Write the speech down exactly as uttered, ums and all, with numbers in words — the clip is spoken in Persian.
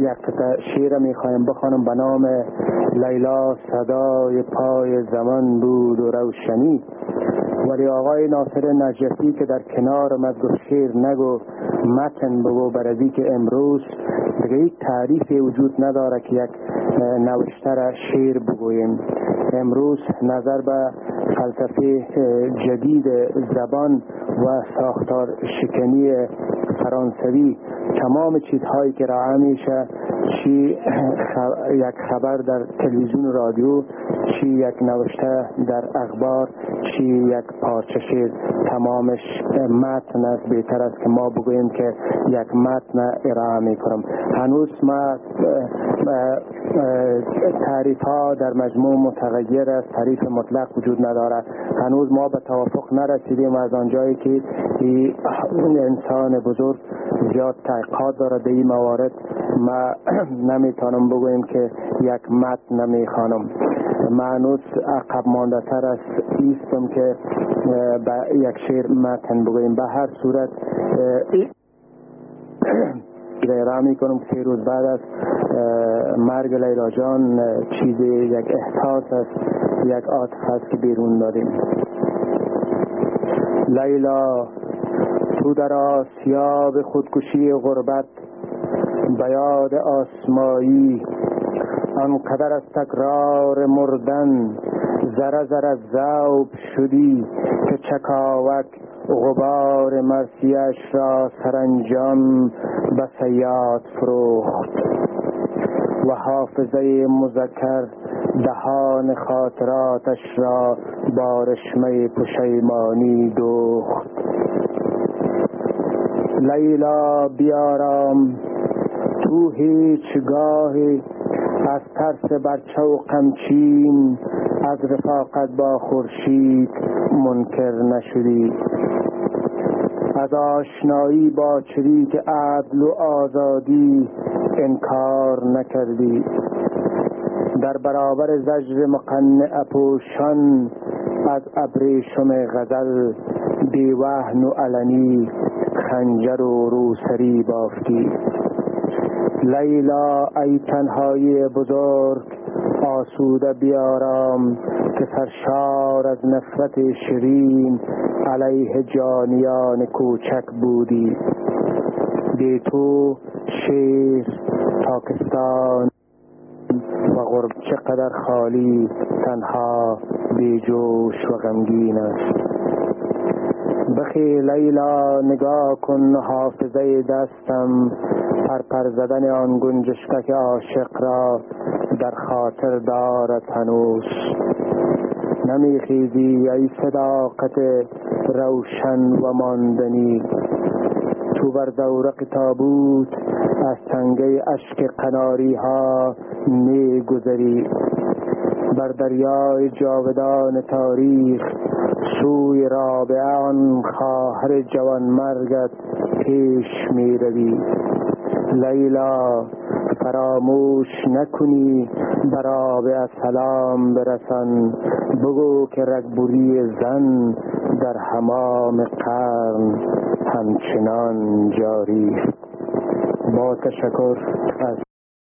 یک قطعه شعر میخوایم بخوانم به نام لیلا صدای پای زمان بود و روشنی. ولی آقای ناصر نجفی که در کنار آمد گفت شعر نگو متن بگو، برای که امروز دیگه یک تعریف وجود نداره که یک نوشته شعر بگوییم. امروز نظر به فلسفه جدید زبان و ساختار شکنی فرانسوی، تمام چیزهایی که راه میشه، چی یک خبر در تلویزیون و رادیو، چی یک نوشته در اخبار، چی یک پارچه شعر، تمامش متن است. بهتر است که ما بگوییم که یک متن ارائه میکنم. هنوز ما تعریف ها در مجموع متغیر است، تعریف مطلق وجود نداره. هنوز ما به توافق نرسیدیم از آنجایی که انسان بزرگ زیاد تحقیقات داره در این موارد. ما نمیتونم بگویم که یک متن نمیخوانم. من هنوز عقب مانده تر از ایستم که به یک شعر متن بگویم. به هر صورت ارائه میکنم که سه روز بعد از مرگ لیلا جان چیزی یک احساس است، یک عاطفه است که بیرون دادیم. لیلا، تو در آسیاب خودکشی غربت به یاد آسمایی، آنقدر از تکرار مردن ذره ذره ذوب شدی که چکاوک غبار مرثیه‌اش را سرانجام به صیاد فروخت و حافظه مذکر دهان خاطراتش را با رشمه پشیمانی دوخت. لیلا بیارام، تو هیچگاهی از ترس برچه و قمچین از رفاقت با خورشید منکر نشدی، از آشنایی با چریک عدل و آزادی انکار نکردی، در برابر زجر مقنع پوشان از ابریشم غزل بی وهن و علنی خنجر و روسری بافتی. لیلا، ای تنهایی بزرگ آسوده بیارام که سرشار از نفرت شیرین علیه جانیان کوچک بودی. بی تو شیر، پاکستان و غرب چقدر خالی، تنها، بی جوش و غمگین است. بخی لیلا، نگاه کن حافظه دستم پر پر زدن آن گنجشکک عاشق را در خاطر دارد هنوز. نمیخیزی ای صداقت روشن و ماندنی، تو بر زورق تابوت از تنگه اشک قناری ها می گذری، بر دریای جاودان تاریخ سوی رابعه آن خواهر جوان مرگت پیش می روی. لیلا، فراموش نکنی بر رابعه سلام برسان، بگو که رگبوری زن در حمام قرن همچنان جاری. با تشکر از